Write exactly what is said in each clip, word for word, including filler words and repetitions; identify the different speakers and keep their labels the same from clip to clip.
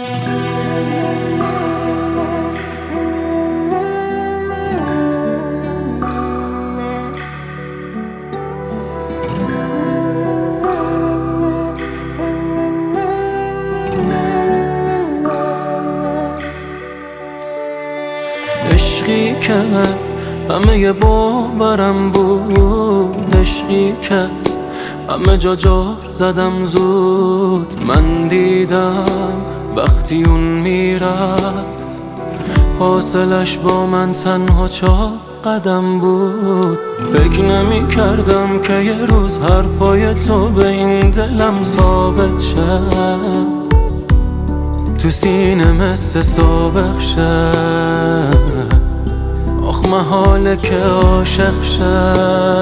Speaker 1: عشقی که همه ی باورم بود، عشقی که همه جا جار زدم زود. من دیدم وقتی اون میرفت فاصلش با من تنها چهار قدم بود. فکر نمی کردم که یه روز حرفای تو به این دلم ثابت شه، تو سینه مثل سابق شه. آخ محاله که عاشق شه.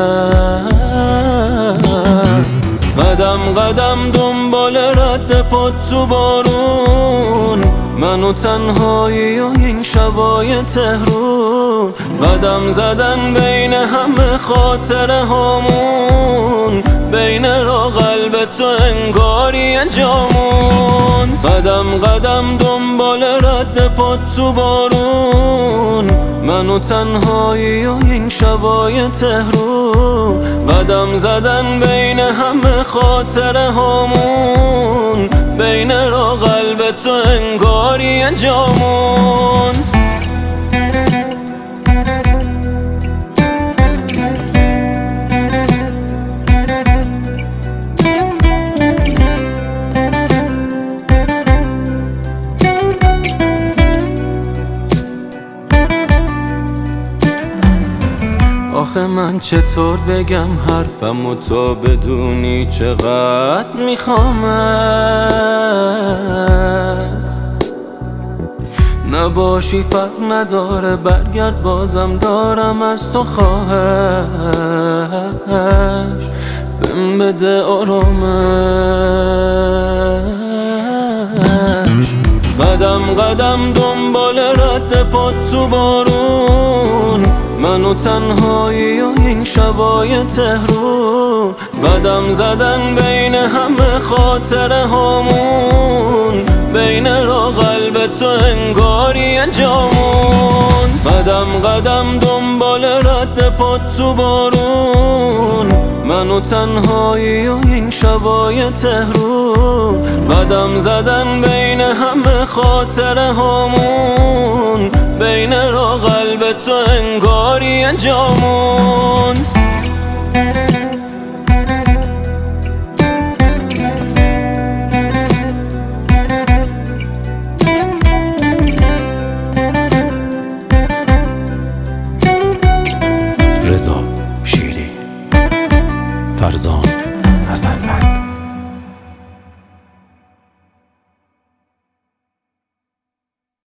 Speaker 1: قدم قدم دنبال رد پات تو بارون، من و تنهایی و این شبای تهرون. قدم زدن بین همه خاطره هامون، بین را قلب تو انگاری جامون. قدم قدم دنبال رد پات تو بارون، من و تنهایی و این شبای تهرون. قدم زدن بین همه خاطره هامون، بین را قلب تو انگاری جامون. آخه من چطور بگم حرفمو تا بدونی چقدر میخوامت. نباشی فرق نداره، برگرد بازم دارم از تو خواهش. بهم بده آرامش. قدم قدم دنبال رد پات تو بارون، من و تنهایی و این شبای تهرون. قدم زدن بین همه خاطره هامون، بین را قلب تو انگاری جامون. قدم قدم دنبال رد پات تو بارون، من و تنهایی و این شبای تهرون. قدم زدن بین همه خاطره هامون، بین را قلب تو انگاری جامون.
Speaker 2: رضا شیری، فرزان حسن‌مند.